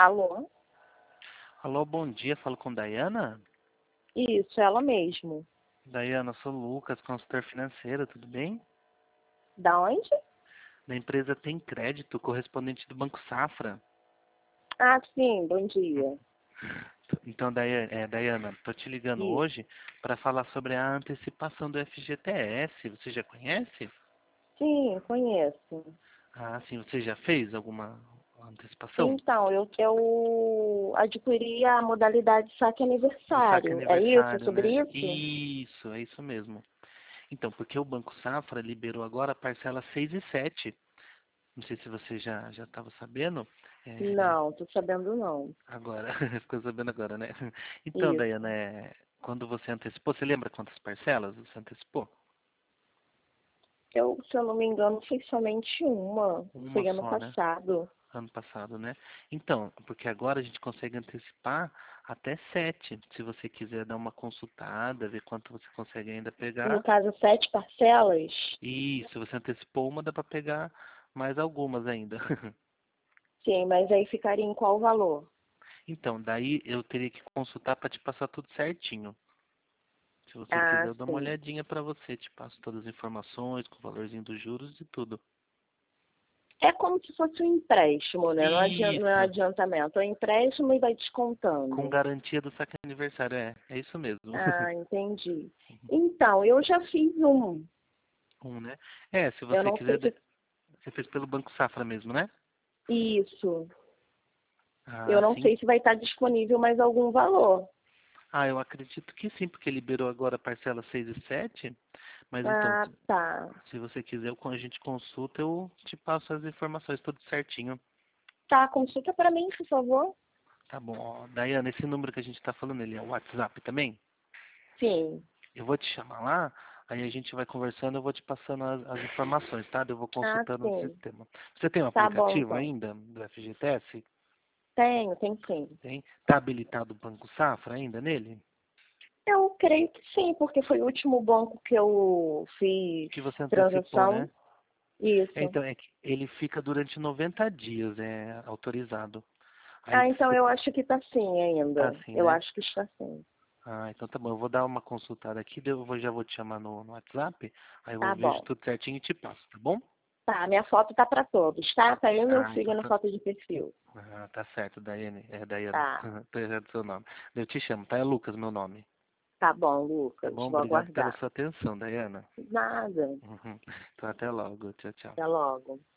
Alô? Alô, bom dia. Falo com Dayana? Isso, ela mesmo. Dayana, eu sou o Lucas, consultor financeiro, tudo bem? Da onde? Da empresa Tem Crédito, correspondente do Banco Safra. Ah, sim, bom dia. Então, Dayana, tô te ligando Isso. hoje para falar sobre a antecipação do FGTS. Você já conhece? Sim, conheço. Ah, sim. Você já fez alguma antecipação? Então, eu adquiri a modalidade saque Do saque aniversário. É isso? É aniversário, sobre né? isso? Isso, é isso mesmo. Então, porque o Banco Safra liberou agora a parcela 6 e 7. Não sei se você já estava sabendo. É, Não, tô sabendo não. agora, ficou sabendo agora, né? Então, Isso. Dayana, quando você antecipou, você lembra quantas parcelas você antecipou? Se eu não me engano, foi somente uma. Uma Foi ano só, né? passado. Ano passado, né? Então, porque agora a gente consegue antecipar até 7. Se você quiser dar uma consultada, ver quanto você consegue ainda No pegar. caso, 7 parcelas? E se você antecipou uma, dá para pegar mais algumas ainda. Sim, mas aí ficaria em qual valor? Então, daí eu teria que consultar para te passar tudo certinho. Se você quiser, Ah, eu dou uma sim. olhadinha para você, te passo todas as informações, com o valorzinho dos juros e tudo. É como se fosse um empréstimo, né? Não é Isso, adiantamento. É um empréstimo e vai com descontando. garantia do saque aniversário, é isso mesmo. Ah, entendi. Então, eu já fiz um. Um, né? É, se Eu você não quiser, sei se. você fez pelo Banco Safra mesmo, né? Isso. Eu Ah, não sim. sei se vai estar disponível mais algum valor. Ah, eu acredito que sim, porque liberou agora a parcela 6 e 7. Mas então, Ah, tá. se você quiser, quando a gente consulta, eu te passo as informações tudo certinho. Tá, consulta para mim, por favor. Tá bom. Ó, Dayana, esse número que a gente tá falando, ele é o WhatsApp também? Sim. Eu vou te chamar lá, aí a gente vai conversando, eu vou te passando as informações, tá? Eu vou Ah, consultando no sim. sistema. Você tem um Tá bom, aplicativo então. ainda do FGTS? Tenho sim. Tem? Tá habilitado o Banco Safra ainda nele? Eu creio que sim, porque foi o último banco que eu fiz Que você antecipou, transação. né? Isso. Então, é que ele fica durante 90 dias, autorizado. Aí Ah, então você eu acho que tá sim tá ainda. assim, Eu né? acho que está sim. Ah, então tá bom. Eu vou dar uma consultada aqui, daí já vou te chamar no WhatsApp, aí eu Tá vejo bom. tudo certinho e te passo, tá bom? Tá, minha foto tá para todos, tá? Tá eu e meu Ah, filho então na tá. foto de perfil. Ah, tá certo, Daiane. É Daiana. Tá. Tô errado o seu nome. Eu te chamo, tá? É Lucas meu nome. Tá bom, Tá Lucas. bom? Vou Obrigado pela aguardar. sua atenção, Daiana. Nada. Uhum. Então até logo. Tchau, tchau. Até logo.